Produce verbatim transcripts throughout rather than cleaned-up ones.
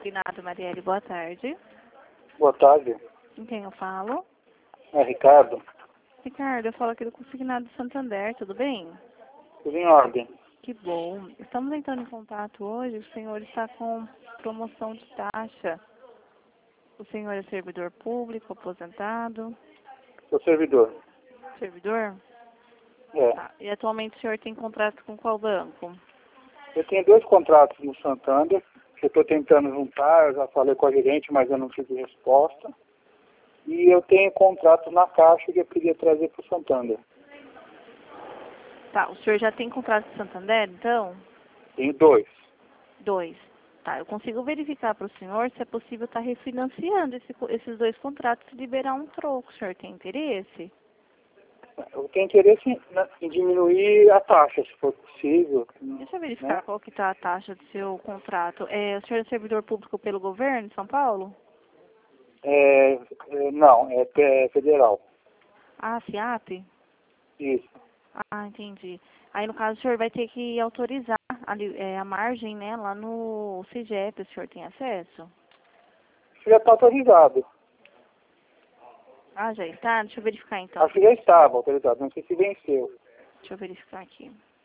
Consignado, Marielle, boa tarde. Boa tarde. Com quem eu falo? É Ricardo. Ricardo, eu falo aqui do Consignado de Santander, tudo bem? Tudo em ordem. Que bom. Estamos entrando em contato hoje, o senhor está com promoção de taxa. O senhor é servidor público, aposentado? Sou servidor. Servidor? É. Tá. E atualmente o senhor tem contrato com qual banco? Eu tenho dois contratos no Santander, que eu estou tentando juntar, eu já falei com a gerente, mas eu não tive resposta. E eu tenho contrato na Caixa que eu queria trazer para o Santander. Tá, o senhor já tem contrato com Santander, então? Tenho dois. Dois. Tá, eu consigo verificar para o senhor se é possível estar refinanciando esse, esses dois contratos e liberar um troco. O senhor tem interesse? Eu tenho interesse em, né, em diminuir a taxa, se for possível. Deixa eu verificar, Né? qual que está a taxa do seu contrato. É, o senhor é servidor público pelo governo de São Paulo? É, é, não, é, é federal. Ah, FIAP? Isso. Ah, entendi. Aí, no caso, o senhor vai ter que autorizar ali, é, a margem, né, lá no CIGEP, o senhor tem acesso? Isso já está autorizado. Ah, já está? Deixa eu verificar, então. Acho que já estava autorizado, não sei se venceu. Deixa eu verificar aqui.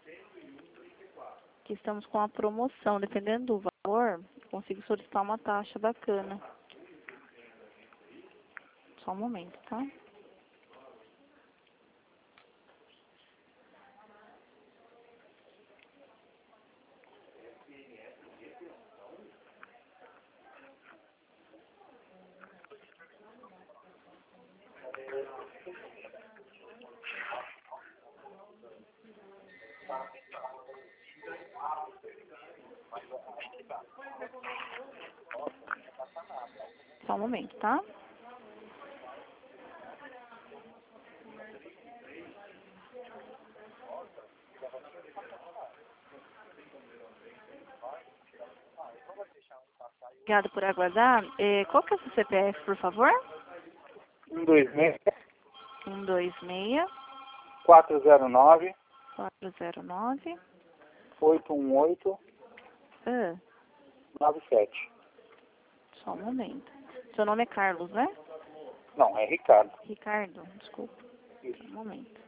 Que estamos com a promoção. Dependendo do valor, eu consigo solicitar uma taxa bacana. Só um momento, tá? Só um momento, tá? Obrigada por aguardar. É, qual que é o seu C P F, por favor? um dois seis, um dois seis, quatro zero nove, quatro zero nove. oito um oito, Ah, nove sete. só um momento. Seu nome é Carlos, né? Não, é Ricardo. Ricardo, desculpa. Isso. Só um momento.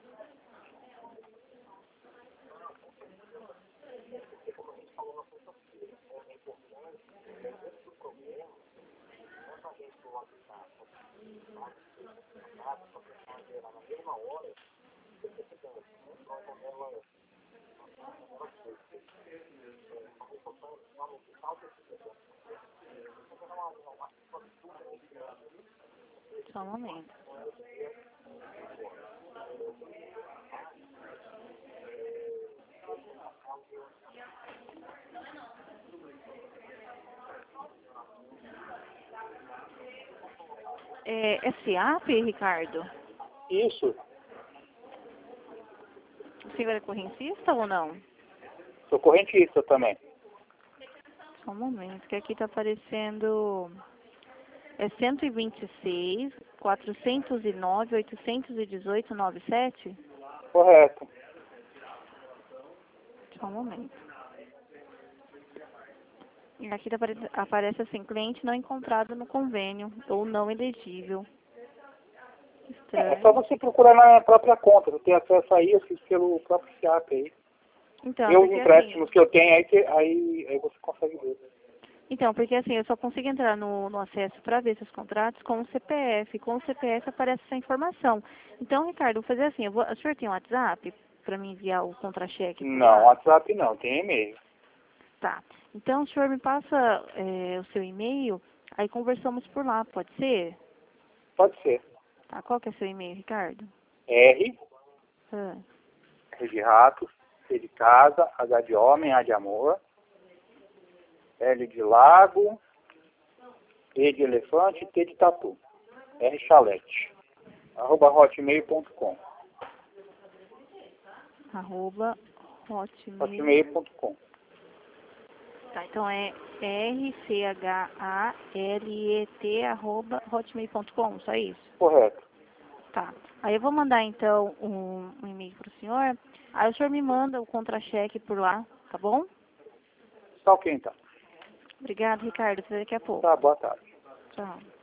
Só um momento. É, é FIAP, Ricardo? Isso. O senhor é correntista ou não? Sou correntista também. Só um momento, que aqui está aparecendo... É cento e vinte e seis, quatrocentos e nove, oitocentos e dezoito, noventa e sete? Correto. Só um momento. E aqui tá apare- aparece assim, cliente não encontrado no convênio ou não elegível. É, é só Estranho. você procurar na própria conta. Você tem acesso aí, eu fiz pelo próprio SIAP aí. Então, E os porque assim, empréstimos que eu tenho aí, que, aí, aí você consegue ver. então, porque assim, eu só consigo entrar no, no acesso para ver esses contratos com o C P F. Com o C P F aparece essa informação. Então, Ricardo, eu vou fazer assim, eu vou, o senhor tem um WhatsApp para me enviar o contra-cheque por Não, lá? WhatsApp não, tem e-mail. Tá. Então, o senhor me passa é, o seu e-mail, aí conversamos por lá, pode ser? Pode ser. Tá, qual que é o seu e-mail, Ricardo? R, Ah, R de rato, C de casa, H de homem, A de amor, L de lago, E de elefante, T de tatu. R chalete. Arroba hotmail ponto com. arroba hotmail. hotmail ponto com. Tá, então é R C H A L E T arroba hotmail ponto com, só isso? Correto. Tá. Aí eu vou mandar então um, um e-mail pro senhor, aí o senhor me manda o contra-cheque por lá, tá bom? Só quem tá. Obrigado, Ricardo. Até daqui a pouco. Tá, boa tarde. Tchau.